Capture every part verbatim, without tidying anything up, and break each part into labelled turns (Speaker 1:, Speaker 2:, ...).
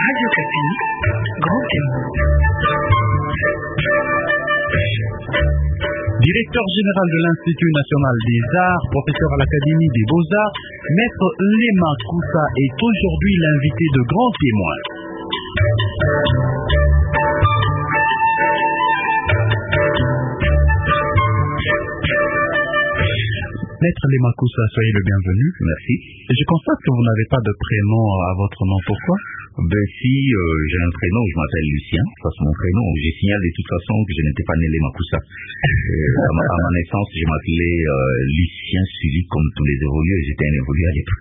Speaker 1: Radio Kapi, Grand Témoin.
Speaker 2: Directeur général de l'Institut national des arts, professeur à l'Académie des beaux-arts, Maître Lema Koussa est aujourd'hui l'invité de Grand Témoin. Maître Lema Koussa, soyez le bienvenu.
Speaker 3: Merci.
Speaker 2: Et je constate que vous n'avez pas de prénom à votre nom. Pourquoi?
Speaker 3: Ben si, euh, j'ai un prénom, je m'appelle Lucien, ça c'est mon prénom. J'ai signalé de toute façon que je n'étais pas né Lema Koussa. Euh, à, ma, à ma naissance, je m'appelais euh, Lucien Sully, comme tous les évolués. J'étais un évolué à l'époque.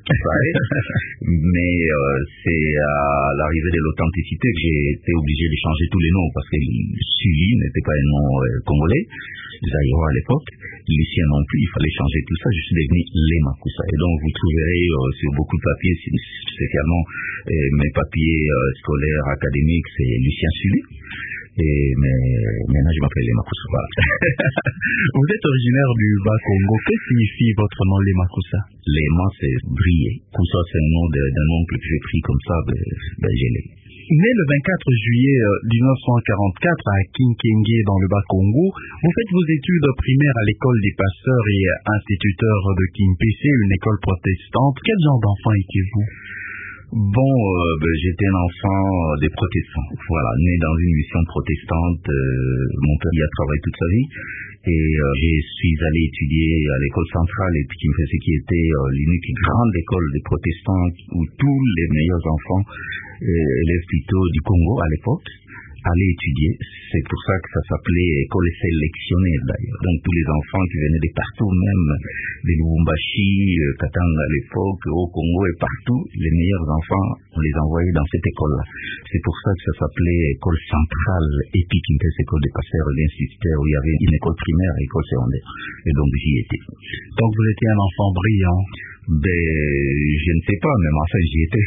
Speaker 3: Mais euh, c'est à l'arrivée de l'authenticité que j'ai été obligé de changer tous les noms, parce que Sully n'était pas un nom euh, congolais, zaïrois à l'époque. Lucien non plus, il fallait changer tout ça. Je suis devenu Lema Koussa. Et donc vous trouverez euh, sur beaucoup de papiers, spécialement euh, mes papiers euh, scolaires, académiques, c'est Lucien Sully. Et mais maintenant je m'appelle Lema Koussa.
Speaker 2: Vous êtes originaire du Bas-Congo. Que signifie votre nom Lema Koussa?
Speaker 3: Lema c'est briller. Koussa c'est un nom d'un oncle que j'ai pris comme ça, ben, ben je l'ai.
Speaker 2: Né le vingt-quatre juillet mille neuf cent quarante-quatre à Kinkenge dans le Bas-Congo, vous faites vos études primaires à l'école des pasteurs et instituteurs de Kimpese, une école protestante. Quel genre d'enfant étiez-vous?
Speaker 3: Bon, euh, ben, j'étais un enfant des protestants. Voilà, né dans une mission protestante. Euh, mon père y a travaillé toute sa vie. Et euh, je suis allé étudier à l'école centrale et puis qui me faisait qui était euh, l'unique grande école des protestants où tous les meilleurs enfants, euh, élèves plutôt du Congo à l'époque, allaient étudier. C'est pour ça que ça s'appelait école sélectionnée d'ailleurs. Donc tous les enfants qui venaient de partout, même de Lubumbashi, euh, Katanga à l'époque, au Congo et partout, les meilleurs enfants, on les envoyait dans cette école-là. C'est pour ça que ça s'appelait école centrale épique, une école des pasteurs et d'instituteurs où il y avait une école primaire et une école secondaire. Et donc j'y étais.
Speaker 2: Donc vous étiez un enfant brillant?
Speaker 3: Ben, je ne sais pas, mais enfin j'y étais.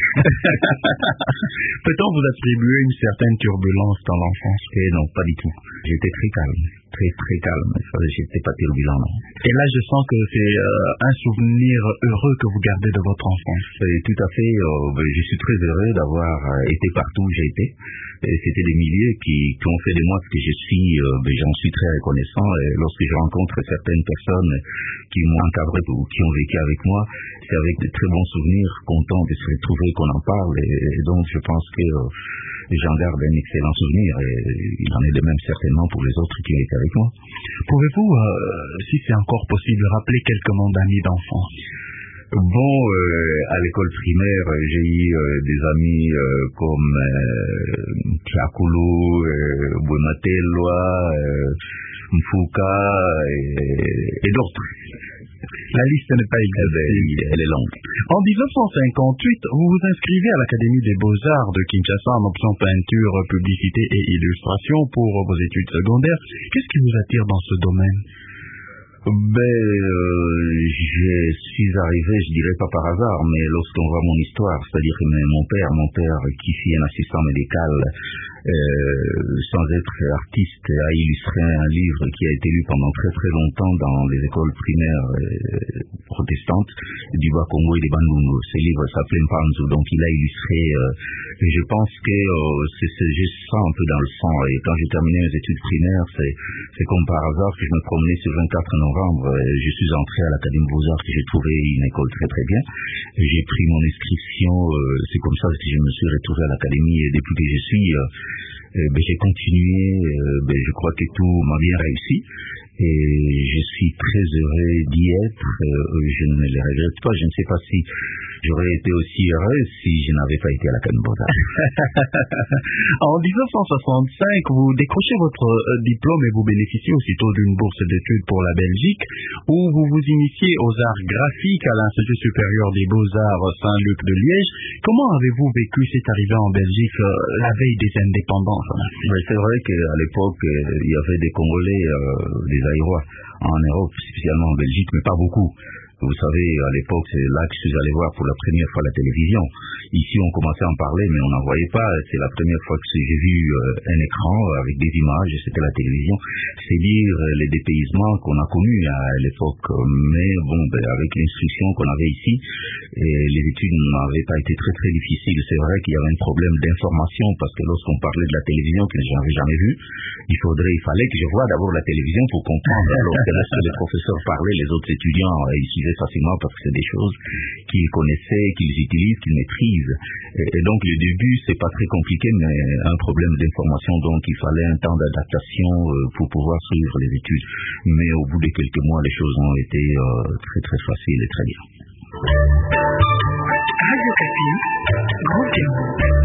Speaker 2: Peut-on vous attribuer une certaine turbulence dans l'enfance?
Speaker 3: Et non, pas du tout. J'étais très calme, très très calme. J'étais pas turbulent, non.
Speaker 2: Et là, je sens que c'est euh, un souvenir heureux que vous gardez de votre enfance.
Speaker 3: Et tout à fait. Euh, ben, je suis très heureux d'avoir euh, été partout où j'ai été. Et c'était des milieux qui, qui ont fait de moi ce que je suis. Euh, ben, j'en suis très reconnaissant. Et lorsque je rencontre certaines personnes qui m'ont encadré ou qui ont vécu avec moi, c'est avec de très bons souvenirs, content de se retrouver, qu'on en parle. Et, et donc, je pense que euh, j'en garde un excellent souvenir. Et il en est de même certainement pour les autres qui étaient avec moi.
Speaker 2: Pouvez-vous, euh, si c'est encore possible, rappeler quelques noms d'amis d'enfance?
Speaker 3: Bon, euh, à l'école primaire, j'ai eu euh, des amis euh, comme euh, Tchakulu, euh, Bonatelloa, euh, Mfouka et, et d'autres.
Speaker 2: La liste n'est pas exhaustive.
Speaker 3: Elle est longue.
Speaker 2: En dix-neuf cent cinquante-huit, vous vous inscrivez à l'Académie des beaux-arts de Kinshasa en option peinture, publicité et illustration pour vos études secondaires. Qu'est-ce qui vous attire dans ce domaine?
Speaker 3: Ben, euh, je suis arrivé, je dirais pas par hasard, mais lorsqu'on voit mon histoire, c'est-à-dire que mon père, mon père qui fut un assistant médical, euh, sans être artiste, a illustré un livre qui a été lu pendant très très longtemps dans les écoles primaires euh, protestantes du Bas-Congo et des Bandungu. Ce livre s'appelait Mpanzu, donc il a illustré, euh, et je pense que euh, c'est, c'est juste ça un peu dans le sang. Et quand j'ai terminé mes études primaires, c'est, c'est comme par hasard que je me promenais ce vingt-quatre novembre, et je suis entré à l'Académie des Beaux-Arts, que j'ai trouvé une école très très bien. J'ai pris mon inscription, euh, c'est comme ça que je me suis retrouvé à l'Académie, et depuis que je suis, euh, euh, ben, j'ai continué, euh, ben, je crois que tout m'a bien réussi. Et je suis très heureux d'y être, euh, je ne le regrette pas, je ne sais pas si j'aurais été aussi heureux si je n'avais pas été à l'Académie des Beaux-Arts.
Speaker 2: En dix-neuf cent soixante-cinq, vous décrochez votre euh, diplôme et vous bénéficiez aussitôt d'une bourse d'études pour la Belgique, où vous vous initiez aux arts graphiques à l'Institut supérieur des beaux-arts Saint-Luc de Liège. Comment avez-vous vécu cette arrivée en Belgique euh, la veille des indépendances?
Speaker 3: Mais c'est vrai qu'à l'époque, euh, il y avait des Congolais, euh, des Aïrois en Europe, spécialement en Belgique, mais pas beaucoup. Vous savez, à l'époque, c'est là que je suis allé voir pour la première fois la télévision. Ici, on commençait à en parler, mais on n'en voyait pas. C'est la première fois que j'ai vu euh, un écran avec des images, c'était la télévision. C'est dire les dépaysements qu'on a connus à l'époque. Mais bon, ben, avec l'instruction qu'on avait ici, et les études n'avaient pas été très très difficiles. C'est vrai qu'il y avait un problème d'information, parce que lorsqu'on parlait de la télévision, que je n'avais jamais vue, il faudrait, il fallait que je voie d'abord la télévision pour comprendre. Alors que lorsque les professeurs parlaient, les autres étudiants, ils suivaient facilement parce que c'est des choses qu'ils connaissaient, qu'ils utilisent, qu'ils maîtrisent. Et, et donc le début, c'est pas très compliqué, mais un problème d'information, donc il fallait un temps d'adaptation euh, pour pouvoir suivre les études. Mais au bout de quelques mois, les choses ont été euh, très très faciles et très bien.
Speaker 1: Radio Okapi, Grand Témoin.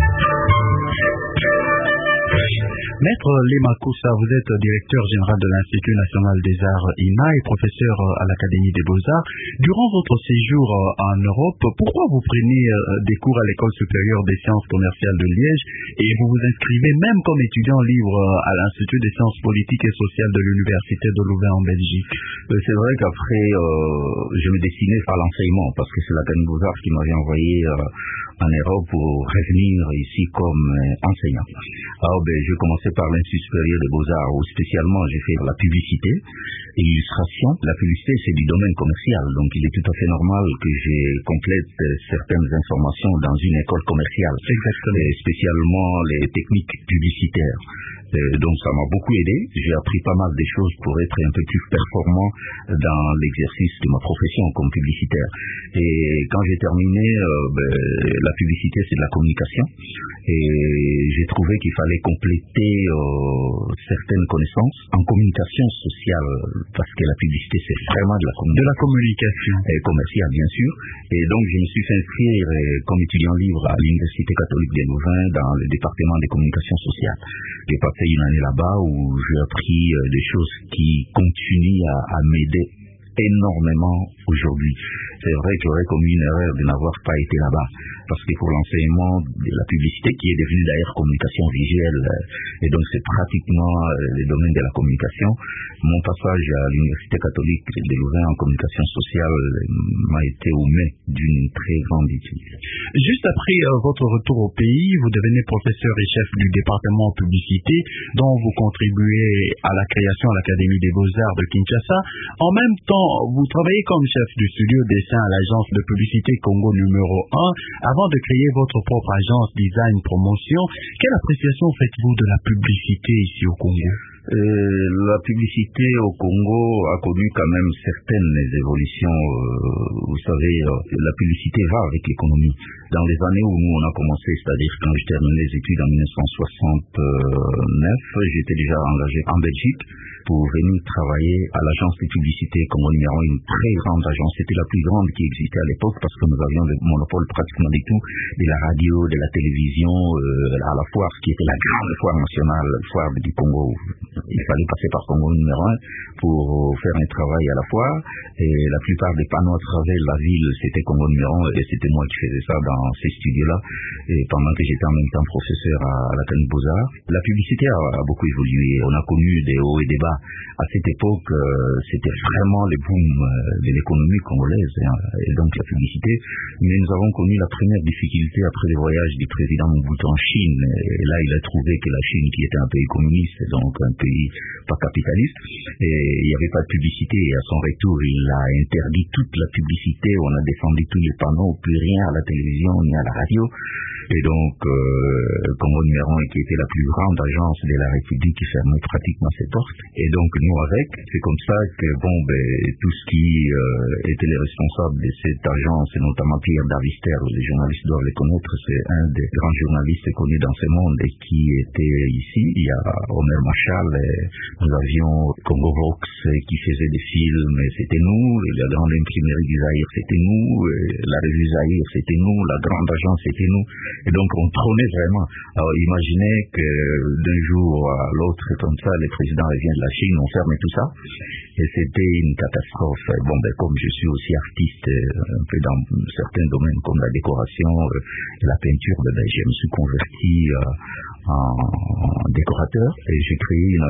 Speaker 2: Maître Lema Koussa, vous êtes directeur général de l'Institut national des arts I N A et professeur à l'Académie des beaux-arts. Durant votre séjour en Europe, pourquoi vous prenez des cours à l'École supérieure des sciences commerciales de Liège et vous vous inscrivez même comme étudiant libre à l'Institut des sciences politiques et sociales de l'Université de Louvain en Belgique?
Speaker 3: C'est vrai qu'après, euh, je me destinais à l'enseignement parce que c'est l'Académie des beaux-arts qui m'avait envoyé euh, en Europe pour revenir ici comme euh, enseignant. Alors, ben, je commençais par l'Institut supérieur des beaux-arts où spécialement j'ai fait la publicité et l'illustration. La publicité, c'est du domaine commercial, donc il est tout à fait normal que je complète certaines informations dans une école commerciale.
Speaker 2: Exactement.
Speaker 3: Et spécialement les techniques publicitaires. Euh, donc ça m'a beaucoup aidé. J'ai appris pas mal des choses pour être un peu plus performant dans l'exercice de ma profession comme publicitaire. Et quand j'ai terminé, euh, ben, la publicité c'est de la communication. Et j'ai trouvé qu'il fallait compléter euh, certaines connaissances en communication sociale, parce que la publicité c'est vraiment de la communication.
Speaker 2: De la communication.
Speaker 3: Et commerciale bien sûr. Et donc je me suis fait inscrire euh, comme étudiant libre à l'Université catholique de Louvain dans le département des communications sociales. J'ai passé une année là-bas où j'ai appris euh, des choses qui continuent à, à m'aider énormément aujourd'hui. C'est vrai qu'il y aurait commis une erreur de n'avoir pas été là-bas, parce que pour l'enseignement de la publicité, qui est devenue d'ailleurs communication visuelle, et donc c'est pratiquement le domaine de la communication, mon passage à l'Université catholique de Louvain en communication sociale m'a été au mai d'une très grande étude.
Speaker 2: Juste après euh, votre retour au pays, vous devenez professeur et chef du département publicité, dont vous contribuez à la création à l'Académie des beaux-arts de Kinshasa. En même temps, vous travaillez comme chef du studio dessin à l'agence de publicité Congo numéro un, avant de créer votre propre agence Design Promotion. Quelle appréciation faites-vous de la publicité ici au Congo?
Speaker 3: Euh, la publicité au Congo a connu quand même certaines évolutions. Euh, vous savez, euh, la publicité va avec l'économie. Dans les années où nous on a commencé, c'est-à-dire quand j'ai terminé les études en dix-neuf cent soixante-neuf, j'étais déjà engagé en Belgique pour venir travailler à l'agence de publicité Congo numéro un, une très grande agence. C'était la plus grande qui existait à l'époque parce que nous avions le monopole pratiquement de tout, de la radio, de la télévision, euh, à la foire, qui était la grande foire nationale, foire du Congo. Il fallait passer par Congo numéro un pour faire un travail à la foire. Et la plupart des panneaux à travers la ville, c'était Congo numéro un, et c'était moi qui faisais ça dans ces studios-là. Et pendant que j'étais en même temps professeur à, à l'Académie des beaux-arts, la publicité a, a beaucoup évolué. On a connu des hauts et des bas. À cette époque, euh, c'était vraiment le boom euh, de l'économie congolaise, hein, et donc la publicité. Mais nous avons connu la première difficulté après le voyage du président Mobutu en Chine. Et là, il a trouvé que la Chine, qui était un pays communiste, donc un pays pas capitaliste, et il n'y avait pas de publicité. Et à son retour, il a interdit toute la publicité. On a défendu tous les panneaux, plus rien à la télévision ni à la radio. Et donc, euh, Congo numéro un, qui était la plus grande agence de la République, qui fermait pratiquement ses portes. Et donc, nous avec, c'est comme ça que, bon, ben, tout ce qui euh, était les responsables de cette agence, et notamment Pierre Davister, les journalistes doivent les connaître, c'est un des grands journalistes connus dans ce monde et qui était ici. Il y a Omer Machal, nous avions Congo Vox qui faisait des films, c'était nous, la grande imprimerie du Zaïre, c'était nous, la revue Zaïre, c'était nous, la grande agence, c'était nous. Et donc on trônait vraiment. Alors imaginez que d'un jour à l'autre, comme ça, les présidents reviennent de la Chine, on ferme tout ça. Et c'était une catastrophe. Bon, ben, comme je suis aussi artiste, un peu dans certains domaines comme la décoration et la peinture, ben, je me suis converti euh, en décorateur et j'ai créé une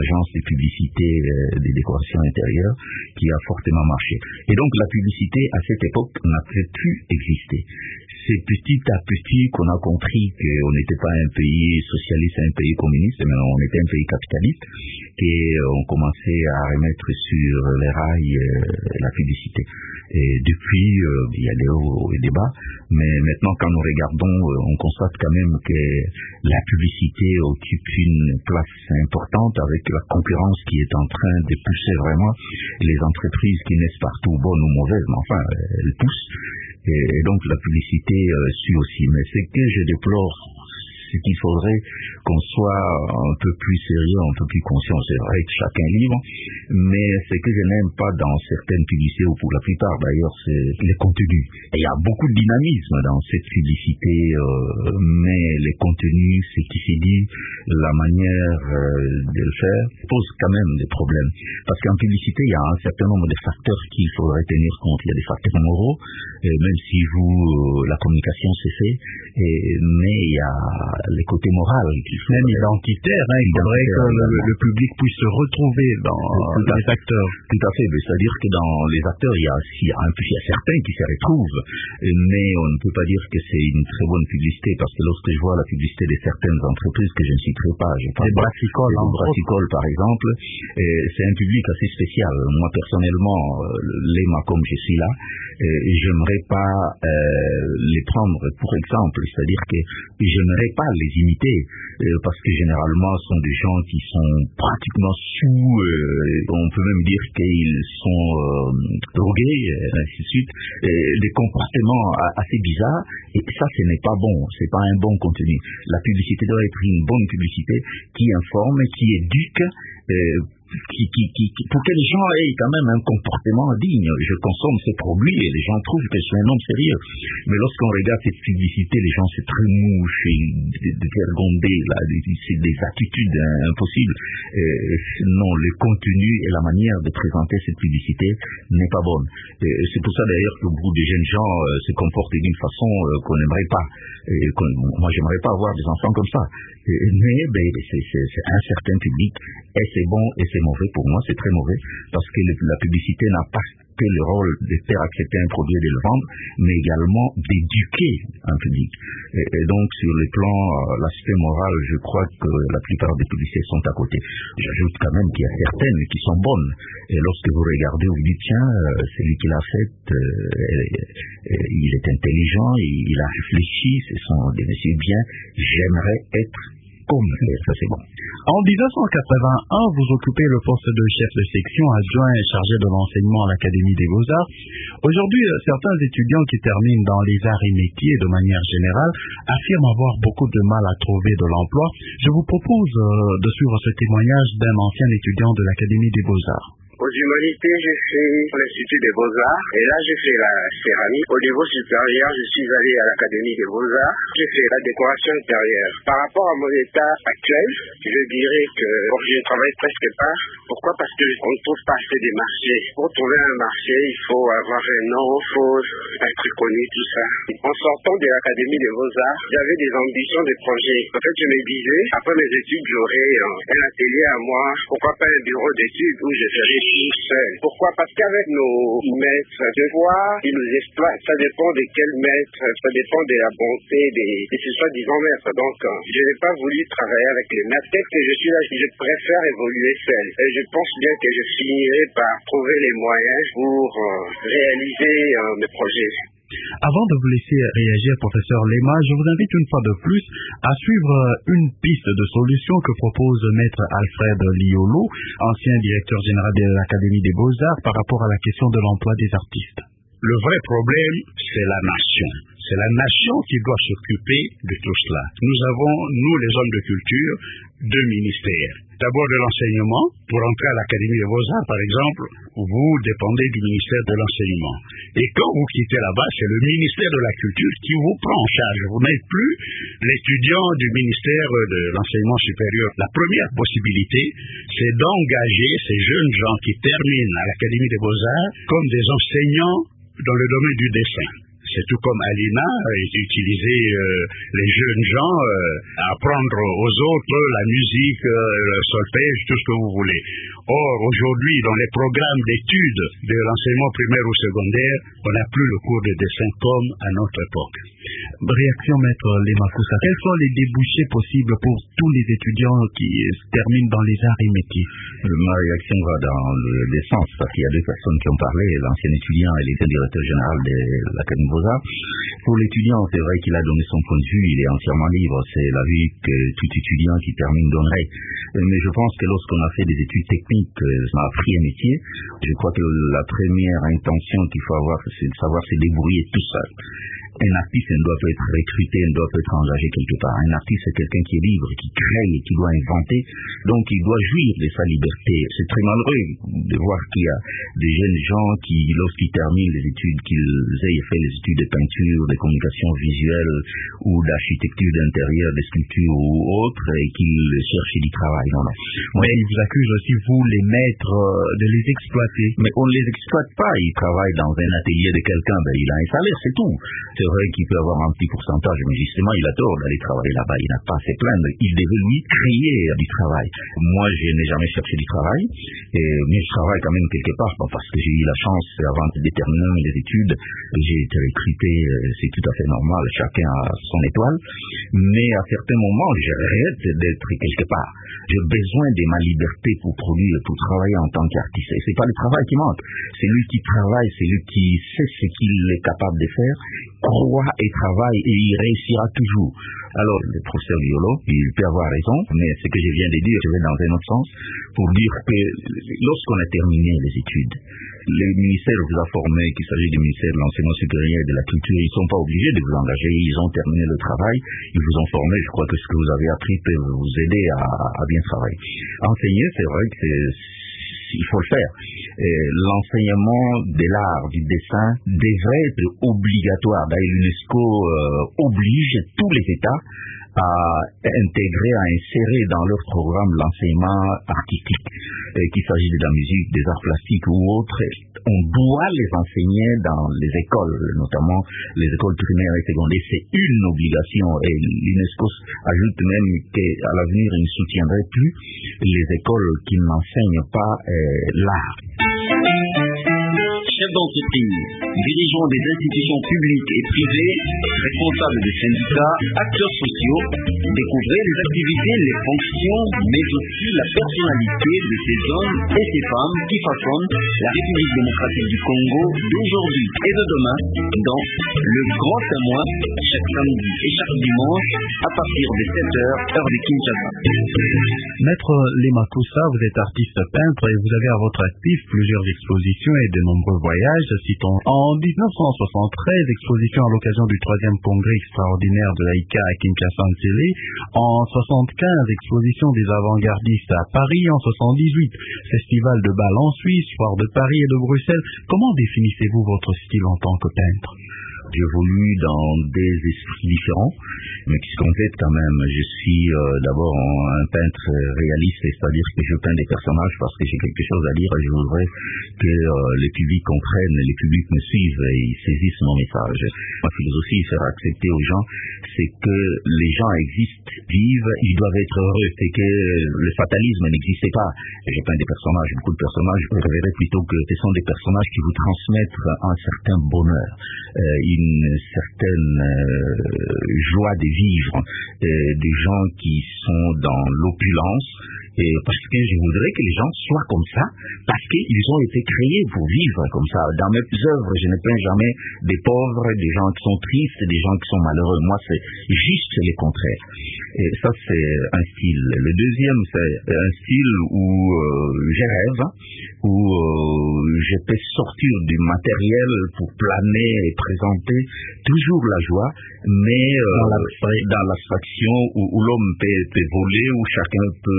Speaker 3: agence de publicité euh, des décorations intérieures qui a fortement marché. Et donc la publicité à cette époque n'a plus existé. C'est petit à petit qu'on a compris qu'on n'était pas un pays socialiste, un pays communiste, mais on était un pays capitaliste, et on commençait à remettre sur les rails euh, la publicité. Et depuis, euh, il y a des hauts et des bas, mais maintenant quand nous regardons, euh, on constate quand même que la publicité occupe une place importante avec la concurrence qui est en train de pousser vraiment les entreprises qui naissent partout, bonnes ou mauvaises, mais enfin, elles poussent. Et, et donc la publicité euh, suit aussi. Mais ce que je déplore, c'est qu'il faudrait qu'on soit un peu plus sérieux, un peu plus conscient. C'est vrai que chacun libre, mais ce que je n'aime pas dans certaines publicités, ou pour la plupart d'ailleurs, c'est les contenus. Et il y a beaucoup de dynamisme dans cette publicité, euh, mais les contenus, ce qui s'est dit, la manière euh, de le faire, pose quand même des problèmes. Parce qu'en publicité, il y a un certain nombre de facteurs qu'il faudrait tenir compte. Il y a des facteurs moraux, et même si vous, euh, la communication c'est fait, et, mais il y a les côtés moraux.
Speaker 2: Même identitaire, hein, il faudrait que le, le public puisse se retrouver dans tout les acteurs.
Speaker 3: Tout à fait, c'est-à-dire que dans les acteurs, il y a, il y a, un, il y a certains qui se retrouvent, mais on ne peut pas dire que c'est une très bonne publicité, parce que lorsque je vois la publicité de certaines entreprises que je ne citerai pas, je parle
Speaker 2: des brassicoles,
Speaker 3: des brassicoles par exemple, c'est un public assez spécial. Moi personnellement, les ma comme je suis là, j'aimerais pas euh, les prendre pour exemple, c'est-à-dire que j'aimerais pas les imiter, euh, parce que généralement ce sont des gens qui sont pratiquement sous, euh, on peut même dire qu'ils sont euh, drogués, et ainsi de suite, euh, des comportements assez bizarres, et ça ce n'est pas bon, c'est pas un bon contenu. La publicité doit être une bonne publicité qui informe, qui éduque, euh, Qui, qui, qui, qui, pour que les gens aient quand même un comportement digne. Je consomme ces produits et les gens trouvent que je suis un homme sérieux. Mais lorsqu'on regarde cette publicité, les gens se trémouchent et de faire gronder, là, c'est des attitudes impossibles. Euh, non, le contenu et la manière de présenter cette publicité n'est pas bonne. Euh, c'est pour ça d'ailleurs que beaucoup de jeunes gens euh, se comportent d'une façon euh, qu'on n'aimerait pas. Euh, qu'on, moi, j'aimerais pas avoir des enfants comme ça. Euh, mais ben, c'est, c'est, c'est un certain public et c'est bon et c'est mauvais. Pour moi, c'est très mauvais parce que le, la publicité n'a pas que le rôle de faire accepter un produit et de le vendre, mais également d'éduquer un public. Et, et donc, sur le plan, euh, l'aspect moral, je crois que la plupart des publicités sont à côté. J'ajoute quand même qu'il y a certaines qui sont bonnes. Et lorsque vous regardez, vous dites, tiens, euh, celui qui l'a faite, euh, euh, euh, il est intelligent, il, il a réfléchi, ce sont des messieurs bien, j'aimerais être comme ça, c'est bon.
Speaker 2: En dix-neuf cent quatre-vingt-un, vous occupez le poste de chef de section adjoint et chargé de l'enseignement à l'Académie des Beaux-Arts. Aujourd'hui, certains étudiants qui terminent dans les arts et métiers de manière générale affirment avoir beaucoup de mal à trouver de l'emploi. Je vous propose euh, de suivre ce témoignage d'un ancien étudiant de l'Académie des Beaux-Arts.
Speaker 4: Aux humanités, j'ai fait l'Institut des Beaux-Arts et là j'ai fait la céramique. Au niveau supérieur, je suis allé à l'Académie des Beaux-Arts. J'ai fait la décoration intérieure. Par rapport à mon état actuel, je dirais que bon, je ne travaille presque pas. Pourquoi? Parce qu'on ne trouve pas assez de marchés. Pour trouver un marché, il faut avoir un nom, il faut être connu, tout ça. En sortant de l'Académie des Beaux-Arts, j'avais des ambitions, des projets. En fait, je me disais, après mes études, j'aurais un atelier à moi. Pourquoi pas un bureau d'études où je ferais tout seul. Pourquoi? Parce qu'avec nos maîtres, des fois, ils nous exploitent. Ça dépend de quel maître, ça dépend de la bonté des, des soi-disant maîtres. Donc, je n'ai pas voulu travailler avec les maîtres. Peut-être que je suis là, je préfère évoluer seul. Et je pense bien que je finirai par trouver les moyens pour euh, réaliser euh, mes projets.
Speaker 2: Avant de vous laisser réagir, professeur Lema, je vous invite une fois de plus à suivre une piste de solution que propose maître Alfred Liolo, ancien directeur général de l'Académie des Beaux-Arts, par rapport à la question de l'emploi des artistes.
Speaker 5: Le vrai problème, c'est la nation. C'est la nation qui doit s'occuper de tout cela. Nous avons, nous les hommes de culture, deux ministères. D'abord de l'enseignement. Pour entrer à l'Académie des Beaux-Arts, par exemple, vous dépendez du ministère de l'enseignement. Et quand vous quittez là-bas, c'est le ministère de la Culture qui vous prend en charge. Vous n'êtes plus l'étudiant du ministère de l'enseignement supérieur. La première possibilité, c'est d'engager ces jeunes gens qui terminent à l'Académie des Beaux-Arts comme des enseignants dans le domaine du dessin. C'est tout comme Alina, utiliser euh, les jeunes gens euh, à apprendre aux autres la musique, euh, le solfège, tout ce que vous voulez. Or, aujourd'hui, dans les programmes d'études de l'enseignement primaire ou secondaire, on n'a plus le cours de dessin comme à notre époque.
Speaker 2: Réaction, maître Lemakoussa. Quels sont les débouchés possibles pour tous les étudiants qui se terminent dans les arts et métiers?
Speaker 3: Ma réaction va dans le, le sens, parce qu'il y a deux personnes qui ont parlé, l'ancien étudiant et l'état directeur général de l'Académie Beaux-Arts. Pour l'étudiant, c'est vrai qu'il a donné son point de vue, il est entièrement libre, c'est la vie que tout étudiant qui termine donnerait. Mais je pense que lorsqu'on a fait des études techniques, on a appris un métier, je crois que la première intention qu'il faut avoir, c'est de savoir se débrouiller tout seul. Un artiste ne doit pas être recruté, ne doit pas être engagé quelque part. Un artiste, c'est quelqu'un qui est libre, qui crée et qui doit inventer. Donc, il doit jouir de sa liberté. C'est très malheureux de voir qu'il y a des jeunes gens qui, lorsqu'ils terminent les études, qu'ils aient fait les études de peinture, de communication visuelle ou d'architecture d'intérieur, de sculpture ou autre, et qu'ils cherchent du travail. Non, non.
Speaker 2: Mais ils vous accusent aussi, vous, les maîtres, de les exploiter.
Speaker 3: Mais on ne les exploite pas. Ils travaillent dans un atelier de quelqu'un, ben, il a un salaire, c'est tout. C'est vrai qu'il peut avoir un petit pourcentage, mais justement, il a tort d'aller travailler là-bas. Il n'a pas à se plaindre. Il devait, lui, créer du travail. Moi, je n'ai jamais cherché du travail, et, mais je travaille quand même quelque part, parce que j'ai eu la chance, avant de terminer les études, j'ai été recruté, c'est tout à fait normal, chacun a son étoile, mais à certains moments, j'arrête d'être quelque part. J'ai besoin de ma liberté pour produire, pour travailler en tant qu'artiste. Et c'est pas le travail qui manque. C'est lui qui travaille, c'est lui qui sait ce qu'il est capable de faire, croit et travaille, et il réussira toujours. Alors, le professeur Liolo, il peut avoir raison, mais ce que je viens de dire, je vais dans un autre sens, pour dire que lorsqu'on a terminé les études, le ministère vous a formé, qu'il s'agit du ministère de l'enseignement supérieur et de la culture, ils ne sont pas obligés de vous engager, ils ont terminé le travail, ils vous ont formé, je crois que ce que vous avez appris peut vous aider à, à bien travailler. Enseigner, c'est vrai que c'est... il faut le faire. L'enseignement de l'art, du dessin, devrait être obligatoire. D'ailleurs, l'UNESCO euh, oblige tous les États à intégrer, à insérer dans leur programme l'enseignement artistique, qu'il s'agisse de la musique, des arts plastiques ou autres. On doit les enseigner dans les écoles, notamment les écoles primaires et secondaires. C'est une obligation, et l'UNESCO ajoute même qu'à l'avenir, il ne soutiendrait plus les écoles qui n'enseignent pas euh, l'art.
Speaker 6: Chefs d'entreprise, dirigeants des institutions publiques et privées, responsables des syndicats, acteurs sociaux, découvrez les activités, les fonctions, mais aussi la personnalité de ces hommes et ces femmes qui façonnent la République démocratique du Congo d'aujourd'hui et de demain dans le Grand Témoin, chaque samedi et chaque dimanche à partir de sept heures, heure de Kinshasa.
Speaker 2: Maître Lemakoussa, vous êtes artiste peintre et vous avez à votre actif plusieurs expositions et de nombreux voyages. Citons en dix-neuf cent soixante-treize, exposition à l'occasion du troisième congrès extraordinaire de l'A I C A à Kinshasa-Nzélé. En soixante-quinze, exposition des avant-gardistes à Paris. En soixante-dix-huit, festival de bal en Suisse, foire de Paris et de Bruxelles. Comment définissez-vous votre style en tant que peintre?
Speaker 3: J'évolue dans des esprits différents, mais qui se complètent quand même. Je suis euh, d'abord un peintre réaliste, c'est-à-dire que je peins des personnages parce que j'ai quelque chose à dire et je voudrais que euh, les publics comprennent, les publics me suivent et ils saisissent mon message. Ma philosophie, faire accepter aux gens, c'est que les gens existent, vivent, ils doivent être heureux, c'est que le fatalisme n'existait pas. Et je peins des personnages, beaucoup de personnages, je préférerais plutôt que ce sont des personnages qui vous transmettent un certain bonheur, euh, une certaine euh, joie de vivre, euh, des gens qui sont dans l'opulence, et parce que je voudrais que les gens soient comme ça, parce qu'ils ont été créés pour vivre comme ça. Dans mes œuvres, je ne peins jamais des pauvres, des gens qui sont tristes, des gens qui sont malheureux. Moi, c'est juste le contraire. Et ça, c'est un style. Le deuxième, c'est un style où euh, je rêve, où euh, je peux sortir du matériel pour planer et présenter toujours la joie, mais euh, dans l'abstraction où, où l'homme peut, peut voler, où chacun peut se découvrir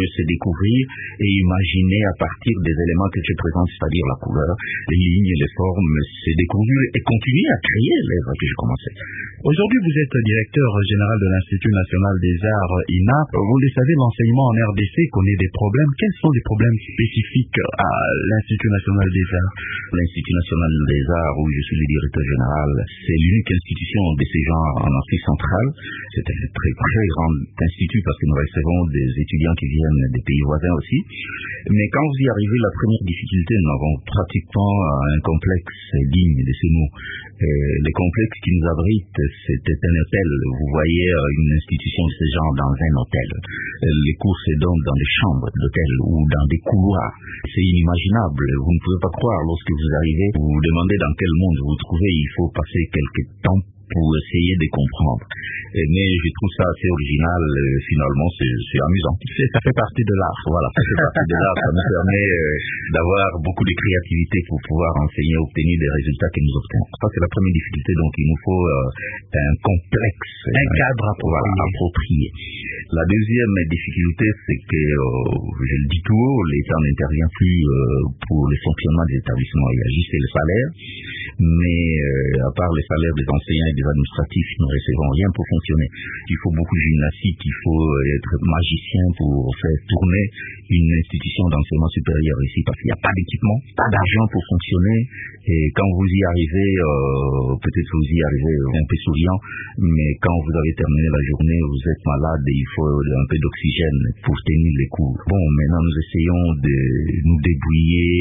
Speaker 3: découvrir et imaginer à partir des éléments que je présente, c'est-à-dire la couleur, les lignes, les formes, se découvrir et continuer à créer l'œuvre que j'ai commencé.
Speaker 2: Aujourd'hui, vous êtes directeur général de l'Institut national des arts I N A P. Vous le savez, l'enseignement en R D C connaît des problèmes. Quels sont les problèmes spécifiques à l'Institut national des arts?
Speaker 3: L'Institut national des arts, où je suis le directeur général, c'est l'unique institution de ces genres en Afrique centrale. C'est un très très grand institut parce que nous recevons des étudiants qui viennent des pays voisins aussi. Mais quand vous y arrivez, la première difficulté, nous avons pratiquement un complexe digne de ces mots. Euh, les complexes qui nous abritent, c'était un hôtel. Vous voyez une institution de ce genre dans un hôtel. Euh, les cours se donnent dans des chambres d'hôtel ou dans des couloirs. C'est inimaginable. Vous ne pouvez pas croire lorsque vous arrivez, vous vous demandez dans quel monde vous vous trouvez. Il faut passer quelques temps pour essayer de comprendre. Mais je trouve ça assez original, euh, finalement, c'est amusant.
Speaker 2: Ça fait partie de l'art.
Speaker 3: Voilà, ça fait partie de l'art, ça nous permet euh, d'avoir beaucoup de créativité pour pouvoir enseigner, obtenir des résultats que nous obtenons. Ça, c'est la première difficulté, donc il nous faut euh, un complexe,
Speaker 2: un cadre approprié.
Speaker 3: Voilà, approprié. La deuxième difficulté, c'est que, euh, je le dis tout haut, l'État n'intervient plus euh, pour le fonctionnement des établissements. Il y a juste le salaire, mais euh, à part le salaire des enseignants et des administratifs, nous ne recevons rien pour fonctionner. Il faut beaucoup de gymnastique, il faut être magicien pour faire tourner une institution d'enseignement supérieur ici, parce qu'il n'y a pas d'équipement, pas d'argent pour fonctionner. Et quand vous y arrivez, euh, peut-être que vous y arrivez un peu souriant, mais quand vous avez terminé la journée, vous êtes malade et il faut un peu d'oxygène pour tenir les cours. Bon, maintenant nous essayons de nous débrouiller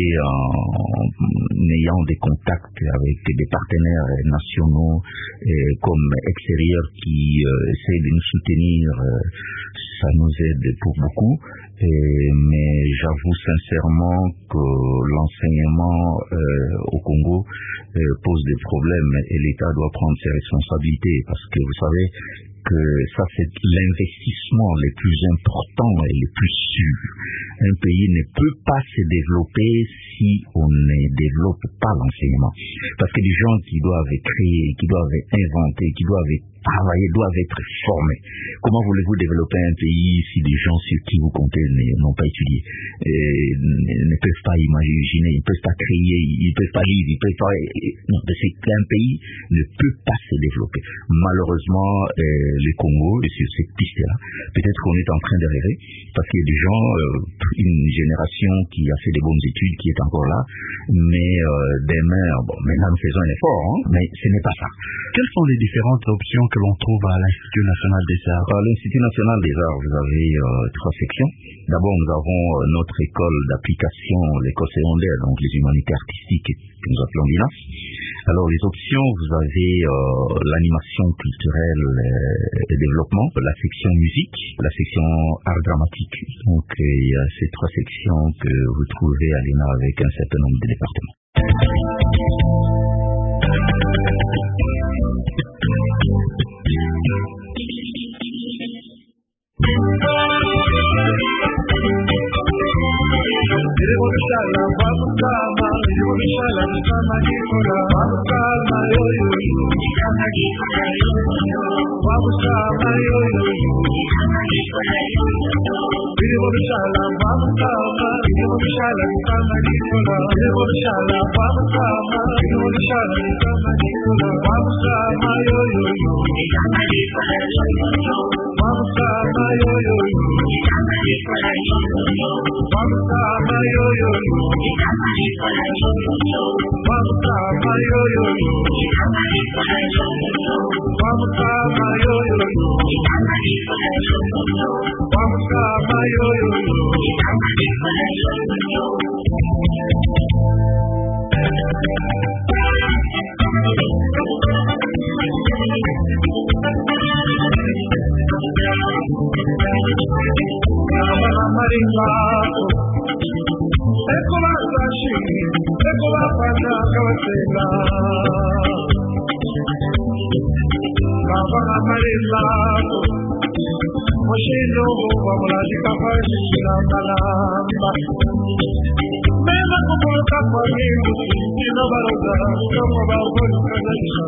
Speaker 3: en ayant des contacts avec des partenaires nationaux et comme extérieurs qui euh, essayent de nous soutenir. Euh, ça nous aide pour beaucoup. Et, mais j'avoue sincèrement que l'enseignement euh, au Congo euh, pose des problèmes et l'État doit prendre ses responsabilités parce que vous savez que ça c'est l'investissement le plus important et le plus sûr. Un pays ne peut pas se développer si on ne développe pas l'enseignement. Parce que les gens qui doivent créer, qui doivent inventer, qui doivent travailler, doivent être formés. Comment voulez-vous développer un pays si les gens sur qui vous comptez n'ont pas étudié, et ne peuvent pas imaginer, ils ne peuvent pas créer, ils ne peuvent pas lire, ils ne peuvent pas... Non, c'est qu'un pays ne peut pas se développer. Malheureusement, euh, le Congo, et sur cette piste-là, peut-être qu'on est en train de rêver, parce qu'il y a des gens, euh, une génération qui a fait des bonnes études, qui est encore là, mais euh, demain, bon, maintenant nous faisons un effort, hein, mais ce n'est pas ça.
Speaker 2: Quelles sont les différentes options que l'on trouve à l'Institut national des arts?
Speaker 3: À l'Institut national des arts, vous avez euh, trois sections. D'abord, nous avons euh, notre école d'application, l'école secondaire, donc les humanités artistiques, que nous appelons l'I N A P. Alors, les options, vous avez euh, l'animation culturelle et le développement, la section musique, la section art dramatique. Donc, euh, il y a ces trois sections que vous trouvez à l'I N A avec un certain nombre de départements.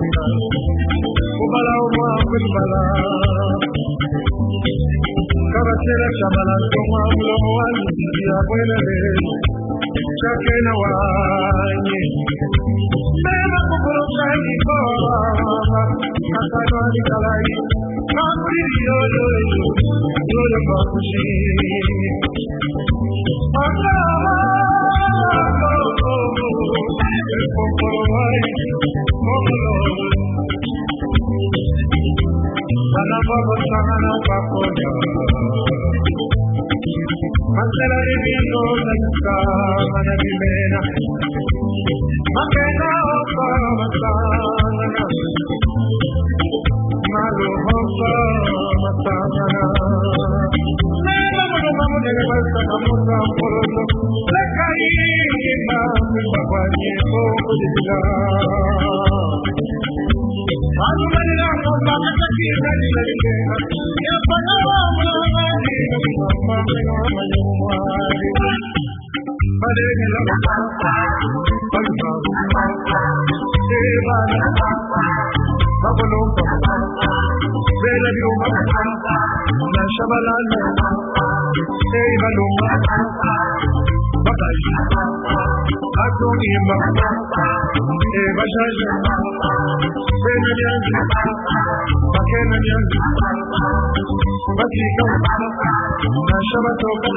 Speaker 7: Kaba Masera Shabala Toma Mlomoan Ya Buenale Chakena Wanye Mera Kukuro Shani Kora Kasano Nikalai Kakuri Yoyo Yoyo Bakushi Akama Kokoro Wai Kokoro Sana Baba Sana Pakoya Masera Rivino Naka Mana Vimena Makena Opa Masana Malu Opa Masana Nena Malu Mamu Nene Masana Musa Polo Lekai Ina Mbapanye Koko Dila Malu Manila Opa Masaki Nani Nani Ya Panawa Mani Mama Mama Mani Padene La Papa Papa Deva La Papa Babolo Papa Vela Yuma Papa Na Shabalala Deva Luma Papa Bakai Atoni Papa Eva Jaja Vela Yanzi Bakena Yanzi Batika Na Shabatoka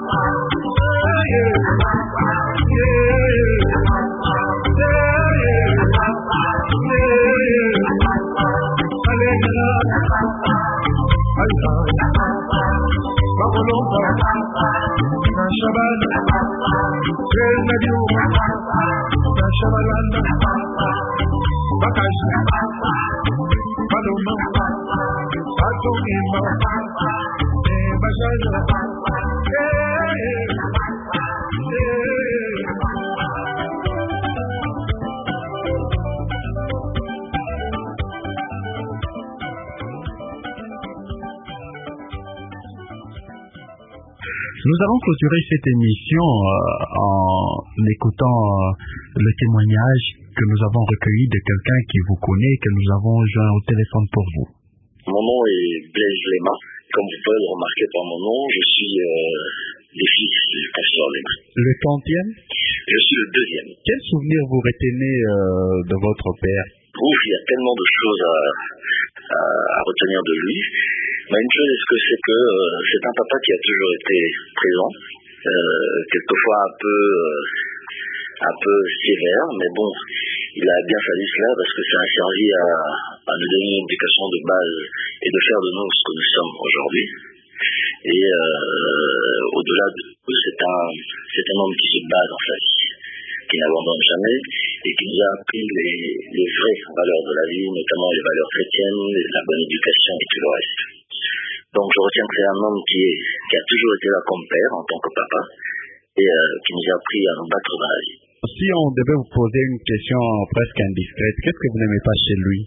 Speaker 2: Nous allons clôturer cette émission euh, en écoutant euh, le témoignage que nous avons recueilli de quelqu'un qui vous connaît, que nous avons joint au téléphone pour vous.
Speaker 8: Mon nom est Blaise Lema. Comme vous pouvez le remarquer par mon nom, je suis euh, le fils du pasteur Lema.
Speaker 2: Le quantième?
Speaker 8: Je suis le deuxième.
Speaker 2: Quel souvenir vous retenez euh, de votre père?
Speaker 8: Ouf, il y a tellement de choses à, à, à retenir de lui. Mais une chose est-ce que c'est que euh, c'est un papa qui a toujours été présent, euh, quelquefois un peu, euh, un peu sévère, mais bon, il a bien fallu cela parce que ça a servi à, à nous donner une éducation de base et de faire de nous ce que nous sommes aujourd'hui. Et euh, au-delà de tout, c'est un, c'est un homme qui se bat dans sa vie, qui n'abandonne jamais et qui nous a appris les, les vraies valeurs de la vie, notamment les valeurs chrétiennes, la bonne éducation et tout le reste. Donc je retiens que c'est un homme qui, est, qui a toujours été là comme père en tant que papa et euh, qui nous a appris à nous battre dans la vie.
Speaker 2: Si on devait vous poser une question presque indiscrète, qu'est-ce que vous n'aimez pas chez lui?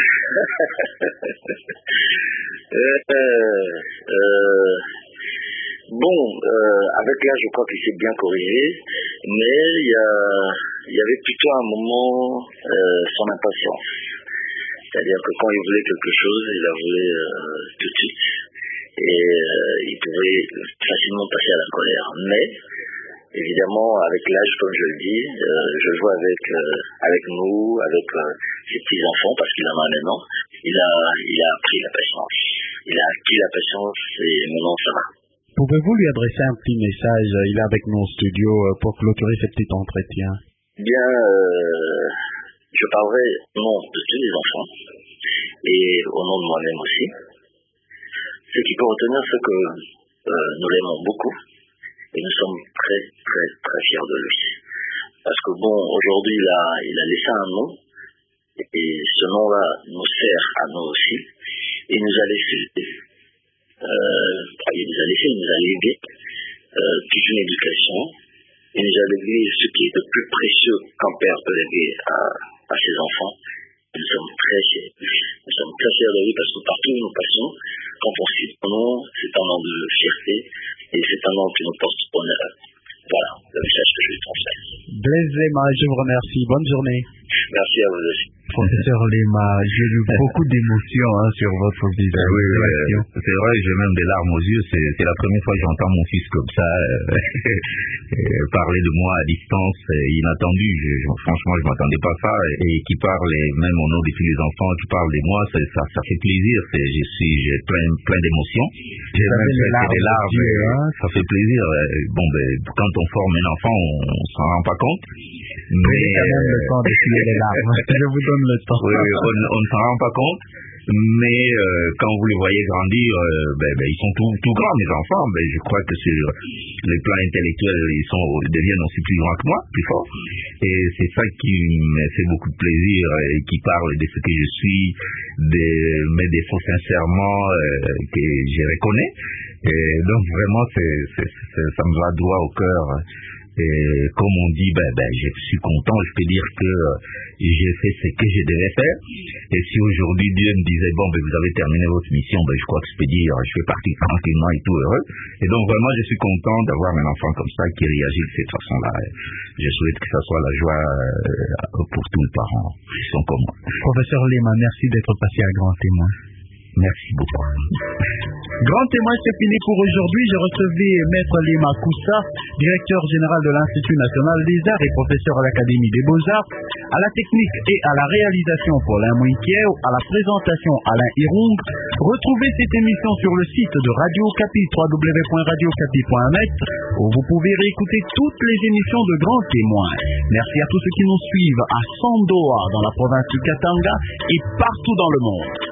Speaker 8: euh, euh, Bon, euh, avec l'âge, je crois qu'il s'est bien corrigé, mais il y, a, il y avait plutôt un moment euh, son impatience. C'est-à-dire que quand il voulait quelque chose, il la voulait euh, tout de suite. Et euh, il pouvait facilement passer à la colère. Mais, évidemment, avec l'âge, comme je le dis, euh, je joue avec, euh, avec nous, avec euh, ses petits-enfants, parce qu'il en a maintenant. Il a, il a appris la patience. Il a acquis la patience et maintenant ça va.
Speaker 2: Pouvez-vous lui adresser un petit message? Il est avec nous au studio pour clôturer ce petit entretien.
Speaker 8: Bien, euh, je parlerai au nom de tous les enfants et au nom de moi-même aussi. Ce qu'il faut retenir, c'est que euh, nous l'aimons beaucoup et nous sommes très, très, très fiers de lui. Parce que bon, aujourd'hui, il a, il a laissé un nom et ce nom-là nous sert à nous aussi. Il nous a laissé... Euh, il nous a laissé, il nous a légué euh, toute une éducation. Il nous a légué ce qui est le plus précieux qu'un père peut léguer à, à ses enfants. Nous sommes très fiers. Nous sommes très fiers de lui parce que partout où nous passons, quand on cite son nom, c'est un nom de fierté et c'est un nom qui nous porte bonheur. Voilà le message que je lui transmets.
Speaker 2: Blaise Lema, je vous remercie. Bonne journée.
Speaker 8: Merci à vous aussi.
Speaker 2: Professeur Lema, j'ai vu beaucoup d'émotions hein, sur votre visage.
Speaker 3: Oui, oui, c'est vrai, j'ai même des larmes aux yeux. C'est, c'est la première fois que j'entends mon fils comme ça euh, parler de moi à distance, inattendu. Je, franchement, je m'attendais pas à ça. Et, et qui parle, même au nom de tous les enfants, qui parle de moi, ça, ça, ça fait plaisir. C'est, je suis, j'ai plein, plein d'émotions. J'ai même fait des larmes. Des larmes Dieu, hein. Ça fait plaisir. Bon, ben, quand on forme un enfant, on, on s'en rend pas compte. Mais
Speaker 2: quand même le temps d'essuyer les larmes. Je vous donne le temps.
Speaker 3: Oui, on, on ne s'en rend pas compte. Mais euh, quand vous les voyez grandir, euh, ben, ben, ils sont tout, tout grands, mes enfants. Ben, je crois que sur le plan intellectuel, ils, sont, ils deviennent aussi plus grands que moi, plus forts. Et c'est ça qui me fait beaucoup de plaisir, et qui parle de ce que je suis, de mes défauts sincèrement, euh, que je reconnais. Et donc vraiment, c'est, c'est, c'est, ça me va droit au cœur. Et comme on dit, ben, ben, je suis content, je peux dire que euh, j'ai fait ce que je devais faire. Et si aujourd'hui Dieu me disait, bon, ben, vous avez terminé votre mission, ben, je crois que je peux dire, je vais partir tranquillement et tout heureux. Et donc vraiment, je suis content d'avoir un enfant comme ça qui réagit de cette façon-là. Je souhaite que ça soit la joie euh, pour tous les parents qui sont comme moi.
Speaker 2: Professeur Lema, merci d'être passé à Grand Témoin.
Speaker 3: Merci beaucoup.
Speaker 2: Grand Témoin, c'est fini pour aujourd'hui. Je recevais Maître Lema Koussa, directeur général de l'Institut national des arts et professeur à l'Académie des beaux-arts, à la technique et à la réalisation Paulin Mouikieu, à la présentation Alain Hirung. Retrouvez cette émission sur le site de Radio Capi, w w w point radio capi point net, où vous pouvez réécouter toutes les émissions de Grand Témoin. Merci à tous ceux qui nous suivent à Sandoa, dans la province du Katanga et partout dans le monde.